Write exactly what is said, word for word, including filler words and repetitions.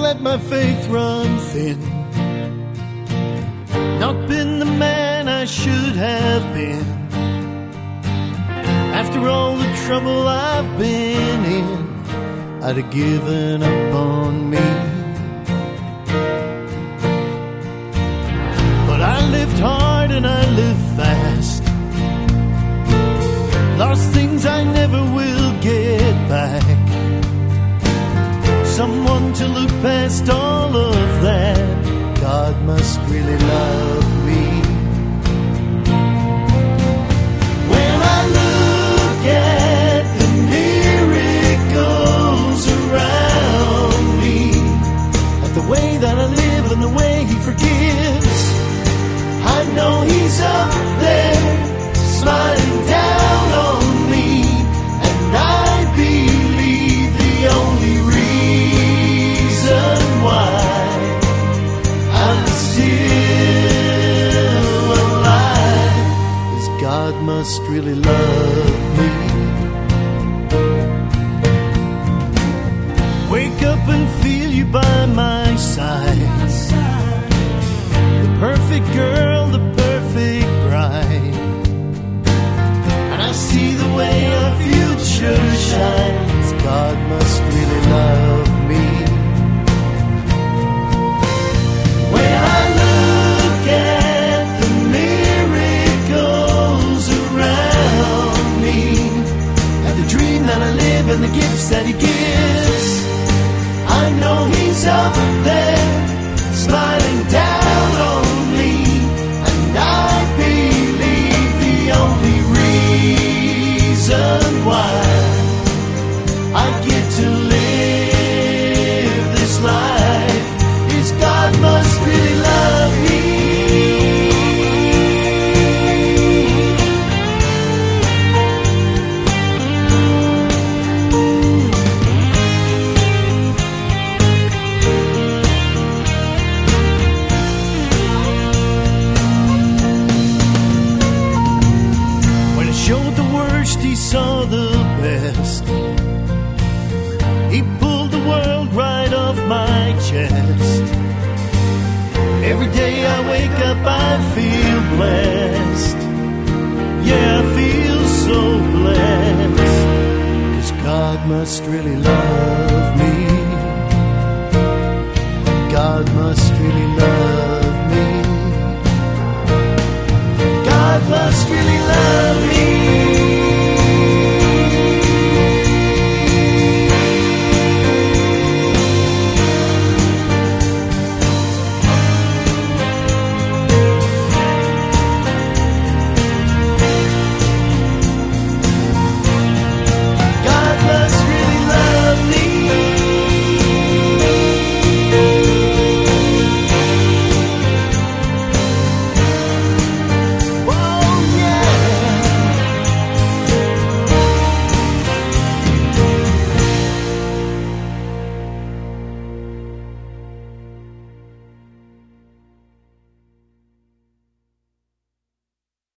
let my faith run thin. Not been the man I should have been. After all the trouble I've been in, I'd have given up on me. But I lived hard and I lived fast. Lost things I never will get back. Someone to look past all of that. God must really love me. When I look at the miracles around me, at the way that I live and the way He forgives, I know He's up there smiling down on me. And I believe the only reason why I'm still alive is God must really love me. Wake up and feel you by my side, the perfect girl, the perfect bride. And I see the way our future shines. God must really love me. When I look at the miracles around me, at the dream that I live and the gifts that He gives, I know He's up there smiling down on me. And I believe the only reason why I get to live this life is God must really love me. When it showed the worst, He saw the best. He pulled the world right off my chest. Every day I wake up I feel blessed. Yeah, I feel so blessed. 'Cause God must really love me. God must